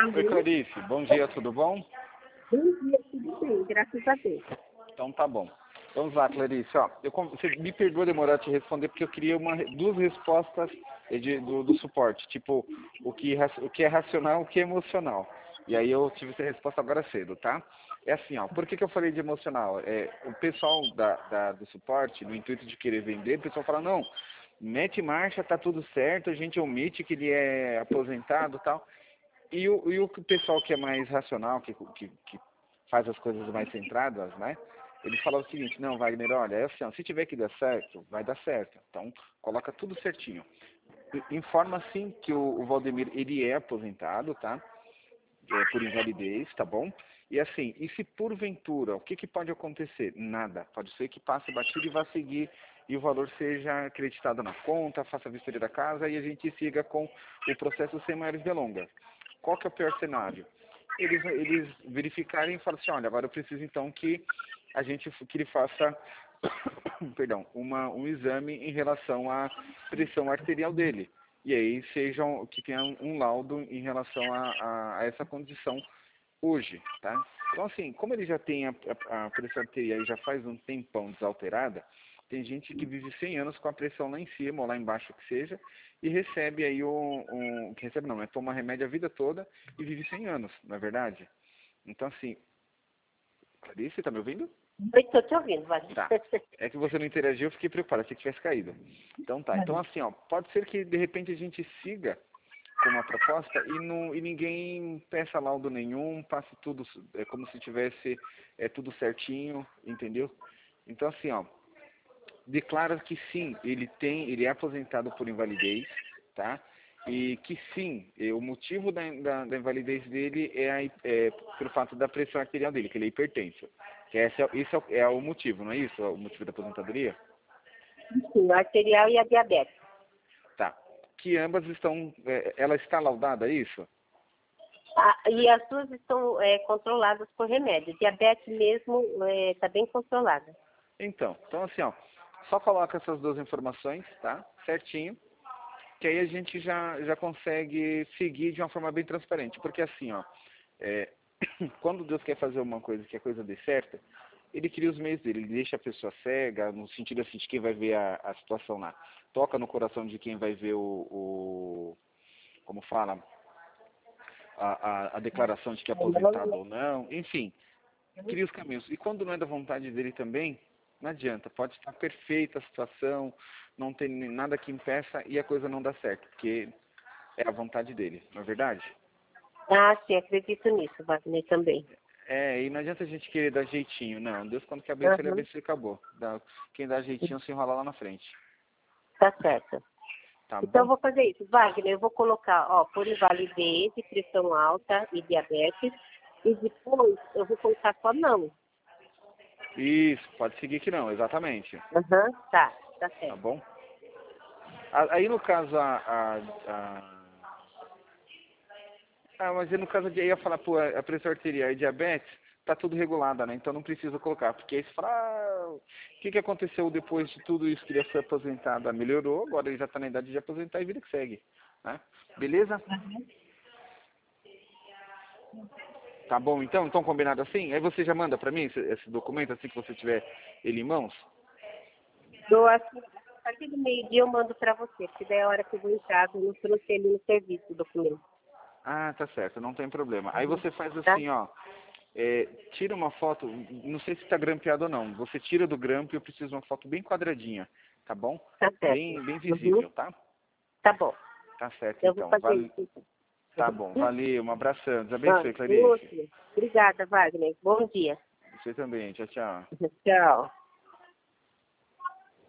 Oi, Clarice. Bom dia, tudo bom? Bom dia, tudo bem, graças a Deus. Então tá bom. Vamos lá, Clarice. Ó, você me perdoa demorar a te responder porque eu queria duas respostas do suporte. Tipo, o que é racional, o que é emocional. E aí eu tive essa resposta agora cedo, tá? É assim, ó. Por que eu falei de emocional? O pessoal do suporte, no intuito de querer vender, o pessoal fala, não, mete marcha, tá tudo certo, a gente omite que ele é aposentado e tal. E o pessoal que é mais racional, que faz as coisas mais centradas, né? Ele fala o seguinte, não, Wagner, olha, é assim, ó, se tiver que dar certo, vai dar certo. Então, coloca tudo certinho. Informa, sim, que o Valdemir, ele é aposentado, tá? Por invalidez, tá bom? E assim, e se porventura, o que pode acontecer? Nada. Pode ser que passe batido e vá seguir e o valor seja acreditado na conta, faça a vistoria da casa e a gente siga com o processo sem maiores delongas. Qual que é o pior cenário? Eles verificarem e falarem assim, olha, agora eu preciso então que ele faça perdão, um exame em relação à pressão arterial dele. E aí que tenha um laudo em relação a essa condição hoje, tá? Então assim, como ele já tem a pressão arterial e já faz um tempão desalterada, tem gente que vive 100 anos com a pressão lá em cima ou lá embaixo que seja e recebe aí que recebe não, toma remédio a vida toda e vive 100 anos, não é verdade? Então assim, Clarice, tá me ouvindo? Eu estou te ouvindo, Wagner. Tá. É que você não interagiu, eu fiquei preocupado, achei que tivesse caído. Então tá. Então assim, ó, pode ser que de repente a gente siga com uma proposta e ninguém peça laudo nenhum, passe tudo como se tivesse tudo certinho, entendeu? Então assim, ó, declara que sim, ele é aposentado por invalidez, tá? E que sim, o motivo da invalidez dele é pelo fato da pressão arterial dele, que ele é hipertenso. Que isso é o motivo, não é isso? O motivo da aposentadoria? Sim, a arterial e a diabetes. Tá. Que ambas estão, ela está laudada, é isso? E as duas estão controladas por remédio. Diabetes mesmo está bem controlada. Então assim, ó, só coloca essas duas informações, tá? Certinho. Que aí a gente já consegue seguir de uma forma bem transparente. Porque assim, ó, quando Deus quer fazer uma coisa, que a coisa dê certo, ele cria os meios dele, ele deixa a pessoa cega, no sentido assim, de quem vai ver a situação lá. Toca no coração de quem vai ver como fala, a declaração de que é aposentado ou não, enfim, cria os caminhos. E quando não é da vontade dele também, não adianta, pode estar perfeita a situação, não tem nada que impeça e a coisa não dá certo, porque é a vontade dele, não é verdade? Ah, sim, acredito nisso, Wagner, também. E não adianta a gente querer dar jeitinho, não. Deus quando quer abençoar, ele Uhum. abençoa e acabou. Quem dá jeitinho se enrola lá na frente. Tá certo. Tá Então, eu bom? vou fazer isso. Wagner, eu vou colocar, por invalidez, pressão alta e diabetes. E depois eu vou colocar só não. Isso, pode seguir que não, exatamente. Uhum. Tá Tá certo. bom? Aí no caso mas aí no caso de aí eu ia falar, pô, a pressão arterial e diabetes, tá tudo regulada, né? Então não precisa colocar, porque aí você fala, o que aconteceu depois de tudo isso que ele foi aposentado? Melhorou, agora ele já tá na idade de aposentar e vida que segue, né? Beleza? Tá bom, então combinado assim? Aí você já manda pra mim esse documento assim que você tiver ele em mãos? A partir do meio-dia eu mando para você, porque daí é a hora que eu vou em casa, eu não trouxe ele no serviço o documento. Ah, tá certo, não tem problema. Aí Uhum. você faz Tá? assim, ó, tira uma foto, não sei se tá grampeado ou não, você tira do grampo e eu preciso de uma foto bem quadradinha, tá bom? Tá certo. Bem Uhum. visível, tá? Tá bom. Tá certo Eu vou então. fazer isso. Tá bom, Uhum. valeu, um abração, Deus abençoe, Clarice. Outro. Obrigada, Wagner. Bom dia. Você também, tchau, tchau. Tchau.